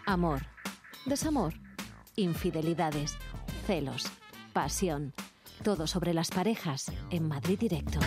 Amor, desamor, infidelidades, celos, pasión. Todo sobre las parejas en Madrid Directo.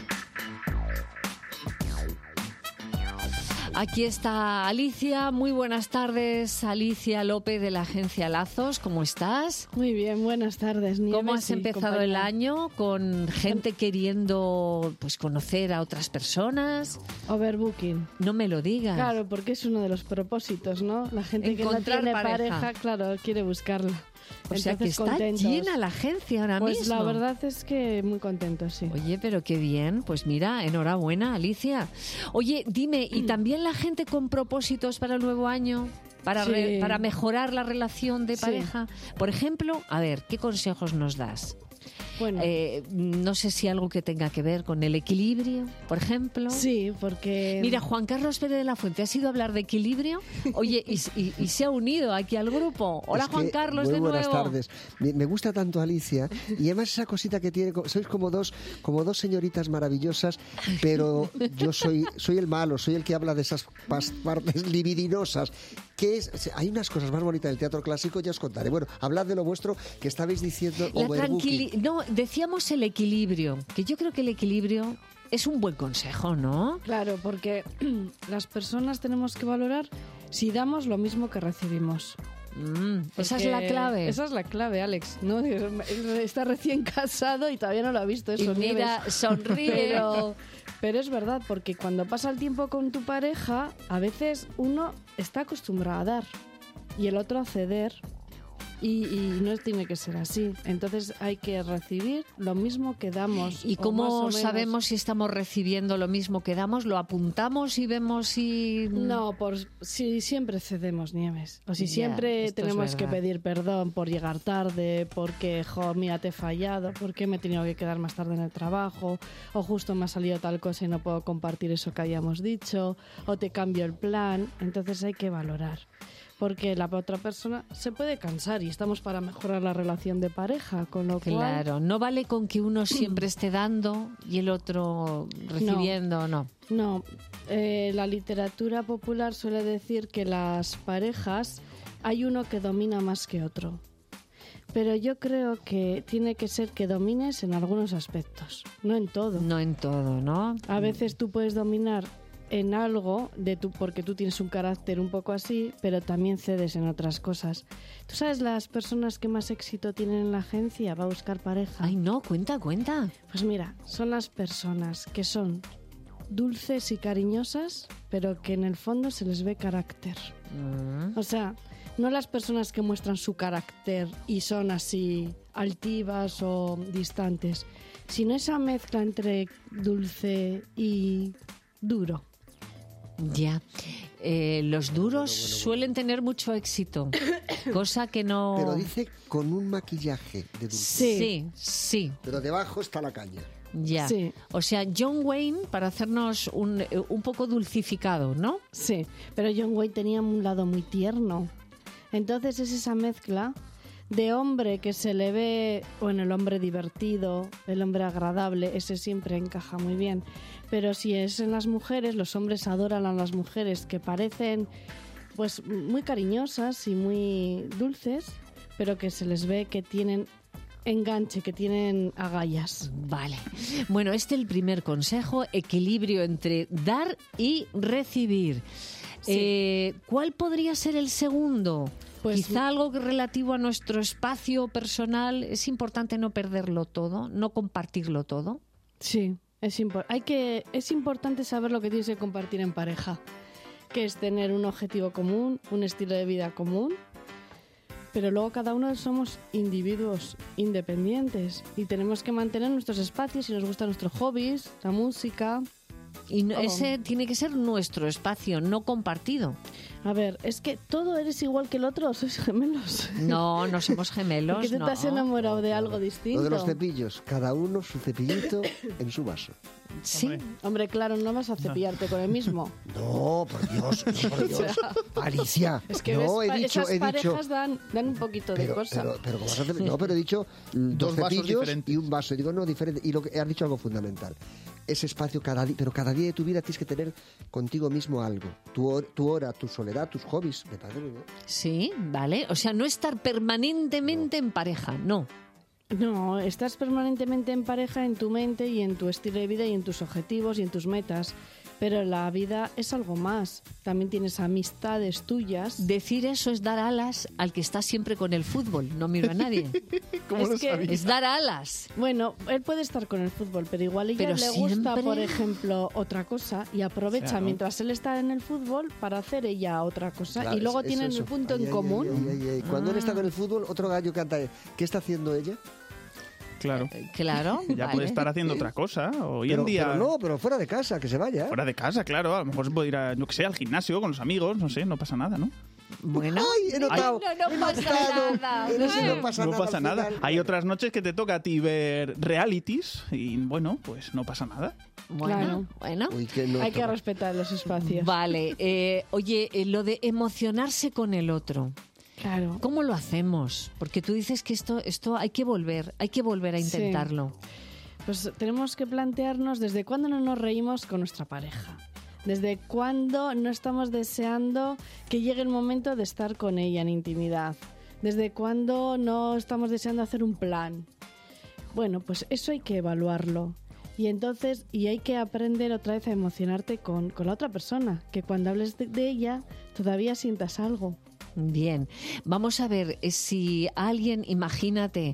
Aquí está Alicia. Muy buenas tardes, Alicia López de la agencia Lazos. ¿Cómo estás? Muy bien, buenas tardes, Nieves. ¿Cómo has empezado compañía? el año? ¿Con gente queriendo conocer a otras personas? Overbooking. No me lo digas. Claro, porque es uno de los propósitos, ¿no? La gente que no Encontrar tiene pareja. claro, quiere buscarla. O sea que Entonces, está contentos. llena la agencia ahora Pues mismo. la verdad es que muy contentos, sí. Oye, pero qué bien. Pues mira, enhorabuena, Alicia. Oye, dime, ¿y también la gente con propósitos para el nuevo año? Sí. Para mejorar la relación de Sí. pareja. Por ejemplo, a ver, ¿qué consejos nos das? Bueno, No sé si algo que tenga que ver con el equilibrio, por ejemplo. sí, porque... Mira, Juan Carlos Pérez de la Fuente ha ido a hablar de equilibrio. Oye, y se ha unido aquí al grupo. Hola, Es Juan que, Carlos, muy de nuevo. buenas tardes. Me gusta tanto Alicia y además esa cosita que tiene, sois como dos señoritas maravillosas, pero yo soy el malo, soy el que habla de esas partes libidinosas. Hay unas cosas más bonitas del teatro clásico, ya os contaré. Bueno, hablad de lo vuestro que estabais diciendo. No, decíamos el equilibrio, que yo creo que el equilibrio es un buen consejo, ¿no? Claro, porque las personas tenemos que valorar si damos lo mismo que recibimos. Esa es Porque la clave. Esa es la clave, Alex. ¿No? Está recién casado y todavía no lo ha visto eso. Y mira, Nieves. sonríe. Pero es verdad, porque cuando pasa el tiempo con tu pareja, a veces uno está acostumbrado a dar y el otro a ceder. Y no tiene que ser así. Entonces hay que recibir lo mismo que damos. ¿Y o más o cómo menos. sabemos si estamos recibiendo lo mismo que damos? ¿Lo apuntamos y vemos si...? No, si siempre cedemos, Nieves. O si Ya, siempre esto es tenemos que verdad. pedir perdón por llegar tarde, porque, mira, te he fallado, porque me he tenido que quedar más tarde en el trabajo, o justo me ha salido tal cosa y no puedo compartir eso que habíamos dicho, o te cambio el plan. Entonces hay que valorar. Porque la otra persona se puede cansar y estamos para mejorar la relación de pareja, con lo cual... Claro, no vale con que uno siempre esté dando y el otro recibiendo, no. No, la literatura popular suele decir que las parejas hay uno que domina más que otro. Pero yo creo que tiene que ser que domines en algunos aspectos, no en todo. No en todo, ¿no? A veces tú puedes dominar en algo porque tú tienes un carácter un poco así, pero también cedes en otras cosas. ¿Tú sabes las personas que más éxito tienen en la agencia para buscar pareja? Ay, no, cuenta. Pues mira, son las personas que son dulces y cariñosas, pero que en el fondo se les ve carácter. O sea, no las personas que muestran su carácter y son así altivas o distantes, sino esa mezcla entre dulce y duro. Ya. Los duros suelen tener mucho éxito, cosa que no... Pero dice con un maquillaje de dulce. Sí. Pero debajo está la caña. Ya. Sí. O sea, John Wayne para hacernos un poco dulcificado, ¿no? Sí, pero John Wayne tenía un lado muy tierno. Entonces es esa mezcla de hombre que se le ve, bueno, el hombre divertido, el hombre agradable, ese siempre encaja muy bien. Pero si es en las mujeres, los hombres adoran a las mujeres que parecen pues muy cariñosas y muy dulces, pero que se les ve que tienen enganche, que tienen agallas. Vale. Bueno, este es el primer consejo, equilibrio entre dar y recibir. Sí. ¿Cuál podría ser el segundo? Pues- Quizá algo relativo a nuestro espacio personal. Es importante no perderlo todo, no compartirlo todo. Sí, es importante saber lo que tienes que compartir en pareja, que es tener un objetivo común, un estilo de vida común, pero luego cada uno somos individuos independientes y tenemos que mantener nuestros espacios y nos gustan nuestros hobbies, la música. Y ese tiene que ser nuestro espacio, no compartido. A ver, es que todo eres igual que el otro, sois gemelos. No, no somos gemelos. ¿Por qué te has enamorado de algo distinto? Lo de los cepillos, cada uno su cepillito en su vaso. Sí. Hombre, claro, no vas a cepillarte con el mismo. No, por Dios, por Dios. Alicia, Es que no, esas he dicho... parejas dan un poquito de cosa. Pero ¿cómo vas a hacer? No, pero he dicho dos vasos cepillos diferentes. y un vaso. Y digo, no, diferente. Y lo que has dicho algo fundamental. ese espacio cada día, pero cada día de tu vida tienes que tener contigo mismo algo. Tu hora, tu soledad, tus hobbies. Me parece muy bien. Sí, vale. O sea, no estar permanentemente en pareja, no. No, estás permanentemente en pareja en tu mente y en tu estilo de vida y en tus objetivos y en tus metas. Pero la vida es algo más. También tienes amistades tuyas. Decir eso es dar alas al que está siempre con el fútbol. No miro a nadie. ¿Cómo lo sabía? Es dar alas. Bueno, él puede estar con el fútbol, pero igual ella Pero le gusta, siempre- por ejemplo, otra cosa y aprovecha Claro. mientras él está en el fútbol para hacer ella otra cosa. Claro, y luego eso, tienen eso. el punto Ay, en ay, común. ay. Cuando él está con el fútbol, otro gallo canta. ¿Qué está haciendo ella? Claro. Claro. Ya vale. puede estar haciendo otra cosa. Hoy Pero, en día... pero fuera de casa, que se vaya. Fuera de casa, claro. A lo mejor se puede ir a, yo que sé, al gimnasio con los amigos. No sé, no pasa nada, ¿no? Bueno. ¡Ay, he notado! No he pasa notado. nada. En ese no pasa No nada. pasa al nada. final. Hay otras noches que te toca a ti ver realities y, bueno, pues no pasa nada. Bueno, bueno. Uy, qué nota. Hay que respetar los espacios. Vale. Oye, lo de emocionarse con el otro. Claro. ¿Cómo lo hacemos? Porque tú dices que esto hay que volver a Sí. intentarlo. Pues tenemos que plantearnos desde cuándo no nos reímos con nuestra pareja. Desde cuándo no estamos deseando que llegue el momento de estar con ella en intimidad. Desde cuándo no estamos deseando hacer un plan. Bueno, pues eso hay que evaluarlo. Y entonces, hay que aprender otra vez a emocionarte con la otra persona. Que cuando hables de ella, todavía sientas algo. Bien, vamos a ver si alguien, imagínate,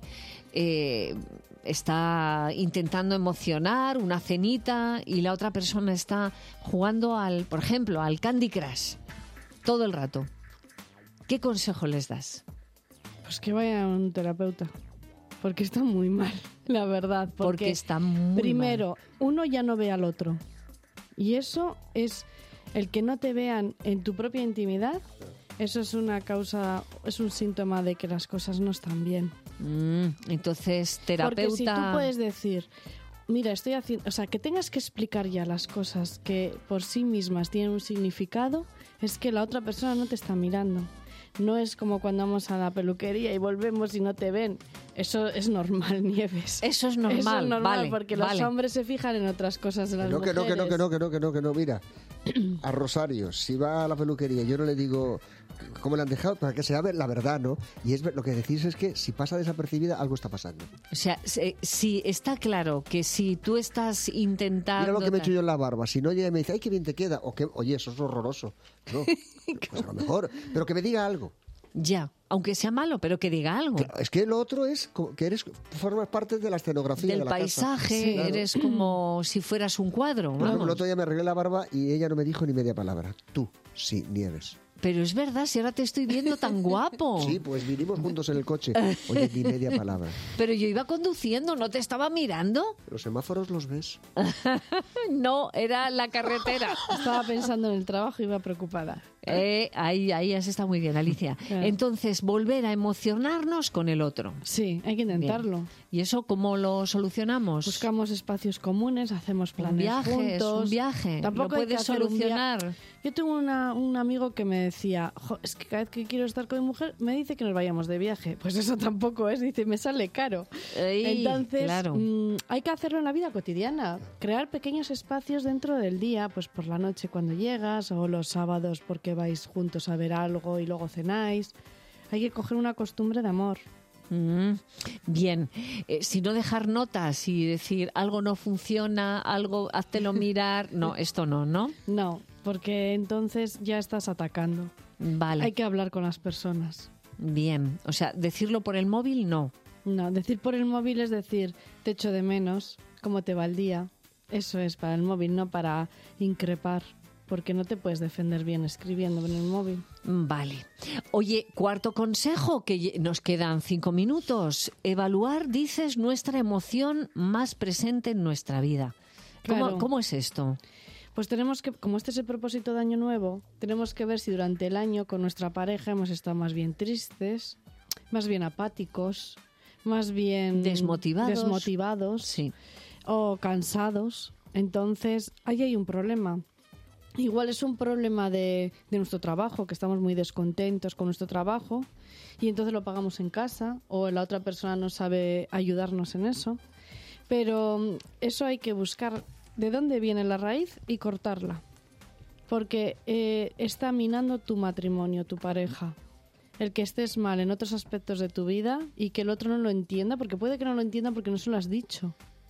está intentando emocionar una cenita y la otra persona está jugando por ejemplo, al Candy Crush todo el rato. ¿Qué consejo les das? Pues que vaya a un terapeuta. Porque está muy mal, la verdad. Porque está muy primero, uno ya no ve al otro. Y eso es el que no te vean en tu propia intimidad. Eso es una causa, es un síntoma de que las cosas no están bien. Entonces, terapeuta. Porque si tú puedes decir, mira, estoy haciendo, o sea, que tengas que explicar ya las cosas que por sí mismas tienen un significado, es que la otra persona no te está mirando. No es como cuando vamos a la peluquería y volvemos y no te ven. Eso es normal, Nieves. Eso es normal, Eso es normal, vale, porque vale. los hombres se fijan en otras cosas de las Que no, mujeres. que no. Mira, a Rosario, si va a la peluquería, yo no le digo cómo le han dejado, para que se vea la verdad, ¿no? Y lo que decís es que si pasa desapercibida, algo está pasando. O sea, si está claro que si tú estás intentando... Mira lo que me he hecho yo en la barba. Si no llega y me dice, ay, qué bien te queda. O que, oye, eso es horroroso. No, pues a lo mejor. Pero que me diga algo. Ya, aunque sea malo, pero que diga algo. Claro, es que lo otro es que formas parte de la escenografía Del de la paisaje, casa. Sí, claro. eres como si fueras un cuadro. Por ejemplo, vamos. el otro día me arreglé la barba y ella no me dijo ni media palabra. Tú, sí, Nieves. Pero es verdad, si ahora te estoy viendo tan guapo. Sí, pues vinimos juntos en el coche. Oye, ni media palabra. Pero yo iba conduciendo, ¿no te estaba mirando? ¿Los semáforos los ves? No, era la carretera. Estaba pensando en el trabajo y iba preocupada. Ahí has estado muy bien, Alicia. Claro. Entonces, volver a emocionarnos con el otro. Sí, hay que intentarlo. Bien. ¿Y eso cómo lo solucionamos? Buscamos espacios comunes, hacemos planes un viaje, juntos. es un viaje. Tampoco lo hay que puedes hacer un solucionar. Yo tengo un amigo que me decía, es que cada vez que quiero estar con mi mujer me dice que nos vayamos de viaje. Pues eso tampoco es, dice, me sale caro. Entonces, claro. Hay que hacerlo en la vida cotidiana. Crear pequeños espacios dentro del día, pues por la noche cuando llegas o los sábados porque vais juntos a ver algo y luego cenáis. Hay que coger una costumbre de amor. Bien, si no dejar notas y decir algo no funciona, algo háztelo mirar, no, esto no, ¿no? No, porque entonces ya estás atacando. Vale, Hay que hablar con las personas. bien, o sea, decirlo por el móvil, no. No, decir por el móvil es decir, te echo de menos, cómo te va el día. Eso es para el móvil, no para increpar, porque no te puedes defender bien escribiendo en el móvil. Vale. Oye, cuarto consejo, que nos quedan 5 minutos. Evaluar, dices, nuestra emoción más presente en nuestra vida. Claro. ¿Cómo es esto? Pues tenemos que, como este es el propósito de Año Nuevo, tenemos que ver si durante el año con nuestra pareja hemos estado más bien tristes, más bien apáticos, más bien desmotivados Sí. o cansados. Entonces, ahí hay un problema. Igual es un problema de nuestro trabajo, que estamos muy descontentos con nuestro trabajo y entonces lo pagamos en casa o la otra persona no sabe ayudarnos en eso. Pero eso hay que buscar de dónde viene la raíz y cortarla. Porque está minando tu matrimonio, tu pareja. El que estés mal en otros aspectos de tu vida y que el otro no lo entienda, porque puede que no lo entienda porque no se lo has dicho.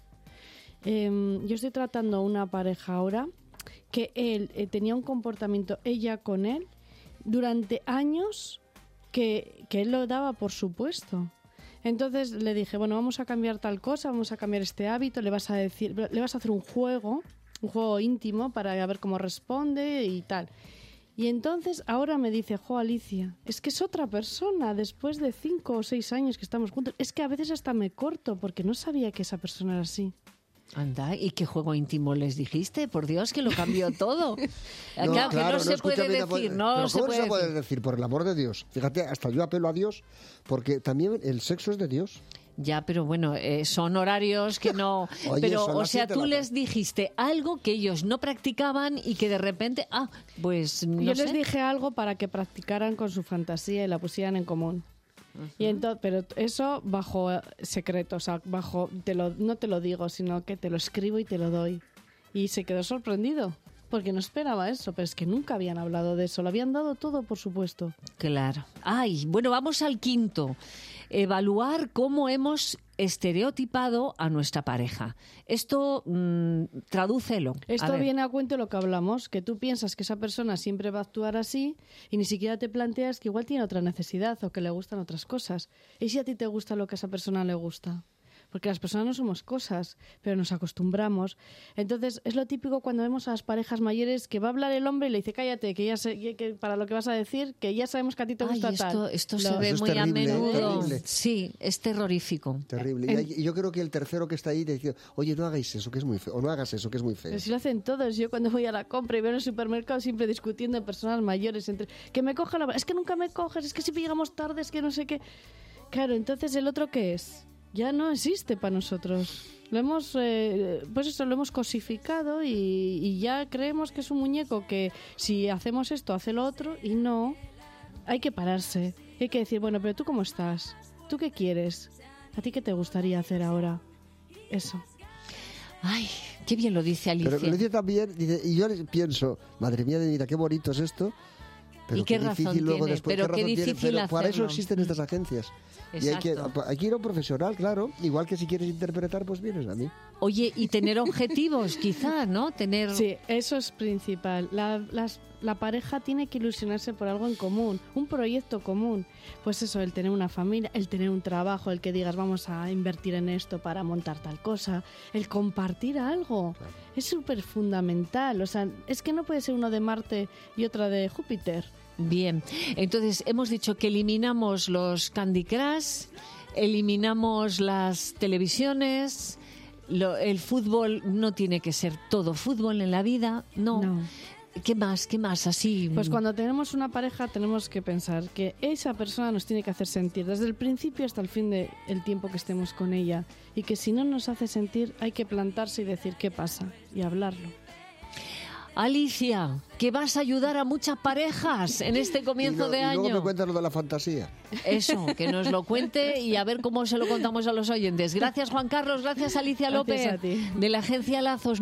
Yo estoy tratando una pareja ahora que él tenía un comportamiento, ella con él, durante años que él lo daba por supuesto. Entonces le dije, bueno, vamos a cambiar tal cosa, vamos a cambiar este hábito, le vas a hacer un juego íntimo para ver cómo responde y tal. Y entonces ahora me dice, Alicia, es que es otra persona después de 5 o 6 años que estamos juntos. Es que a veces hasta me corto porque no sabía que esa persona era así. Anda, ¿y qué juego íntimo les dijiste? Por Dios, que lo cambió todo. Claro, que no se puede decir, no se puede decir, por el amor de Dios. Fíjate, hasta yo apelo a Dios, porque también el sexo es de Dios. Ya, pero bueno, son horarios que no... Oye, pero, o sea, tú les dijiste algo que ellos no practicaban y que de repente, pues no Yo sé. les dije algo para que practicaran con su fantasía y la pusieran en común. Y entonces, pero eso bajo secreto, o sea, no te lo digo, sino que te lo escribo y te lo doy. Y se quedó sorprendido, porque no esperaba eso, pero es que nunca habían hablado de eso, lo habían dado todo, por supuesto. Claro. Bueno, vamos al quinto. Evaluar cómo hemos estereotipado a nuestra pareja. Esto, tradúcelo. Esto viene a cuento de lo que hablamos, que tú piensas que esa persona siempre va a actuar así y ni siquiera te planteas que igual tiene otra necesidad o que le gustan otras cosas. ¿Y si a ti te gusta lo que a esa persona le gusta? Porque las personas no somos cosas, pero nos acostumbramos. Entonces, es lo típico cuando vemos a las parejas mayores que va a hablar el hombre y le dice, cállate, que ya sé, que para lo que vas a decir, que ya sabemos que a ti te gusta tal. Esto se ve muy a menudo. Sí, es terrorífico. Terrible. Y yo creo que el tercero que está ahí dice, oye, no hagáis eso, que es muy feo, o no hagas eso, que es muy feo. Pero si lo hacen todos. Yo cuando voy a la compra y veo en el supermercado siempre discutiendo en personas mayores entre que me coja es que nunca me coges, es que siempre llegamos tarde, es que no sé qué. Claro, entonces ¿el otro qué es? Ya no existe para nosotros. Lo hemos, lo hemos cosificado y ya creemos que es un muñeco que si hacemos esto, hace lo otro, y no. Hay que pararse. Hay que decir, bueno, pero ¿tú cómo estás? ¿Tú qué quieres? ¿A ti qué te gustaría hacer ahora? Eso. Ay, qué bien lo dice Alicia. Pero lo dice también, y yo pienso, madre mía, mira, qué bonito es esto. Pero ¿y qué razón tiene? Luego después, pero qué difícil pero para eso hacerlo. existen estas agencias. Exacto. Y hay que ir a un profesional, claro. Igual que si quieres interpretar, pues vienes a mí. Oye, y tener objetivos, quizá, ¿no? Sí, eso es principal. La pareja tiene que ilusionarse por algo en común, un proyecto común. Pues eso, el tener una familia, el tener un trabajo, el que digas vamos a invertir en esto para montar tal cosa, el compartir algo. Claro. Es súper fundamental. O sea, es que no puede ser uno de Marte y otra de Júpiter. Bien, entonces hemos dicho que eliminamos los Candy Crush, eliminamos las televisiones, el fútbol no tiene que ser todo fútbol en la vida, no. ¿Qué más así? Pues cuando tenemos una pareja tenemos que pensar que esa persona nos tiene que hacer sentir desde el principio hasta el fin del tiempo que estemos con ella, y que si no nos hace sentir hay que plantarse y decir qué pasa y hablarlo. Alicia, que vas a ayudar a muchas parejas en este comienzo de año. Y luego me cuentas lo de la fantasía. Eso, que nos lo cuente y a ver cómo se lo contamos a los oyentes. Gracias, Juan Carlos, gracias, Alicia López, gracias a ti. de la agencia Lazos.